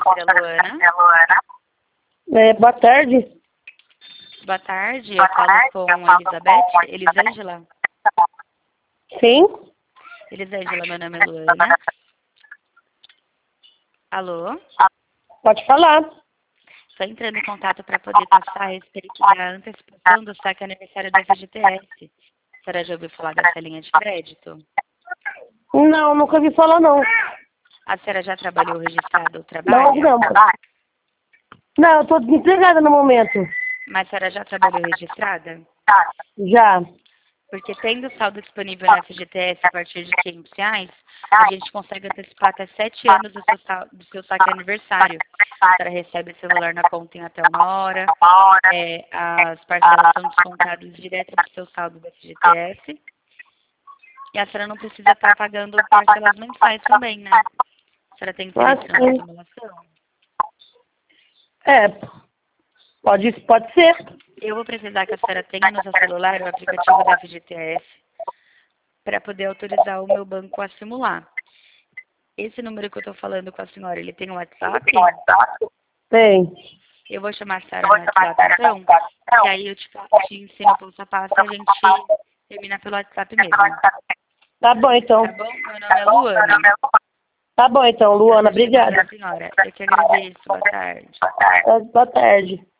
ser a Luana. Boa tarde. Boa tarde, eu falo com a Elizabeth. Elisângela? Sim? Elisângela, meu nome é Luana. Alô? Pode falar. Estou entrando em contato para poder passar a respeito da antecipação do saque aniversário da FGTS. A senhora já ouviu falar dessa linha de crédito? Não, nunca ouvi falar, não. A senhora já trabalhou registrado ou trabalha? Não. Não, eu estou desempregada no momento. Mas a senhora já trabalhou registrada? Já. Porque tendo saldo disponível na FGTS a partir de R$ 500, a gente consegue antecipar até 7 anos do seu saque aniversário. A senhora recebe esse valor na conta em até 1 hora. As parcelas são descontadas direto do seu saldo da FGTS. E a senhora não precisa estar pagando parcelas mensais também, né? A senhora tem interesse na simulação? Pode ser. Eu vou precisar que a senhora tenha no seu celular o aplicativo da FGTS para poder autorizar o meu banco a simular. Esse número que eu estou falando com a senhora, ele tem um WhatsApp? Tem. Eu vou chamar a senhora no WhatsApp, então, que aí eu te ensino passo a passo e a gente termina pelo WhatsApp mesmo. Tá bom, então. Tá bom? Meu nome é Luana. Tá bom, então, Luana, obrigada. Senhora, eu que agradeço. Boa tarde. Boa tarde.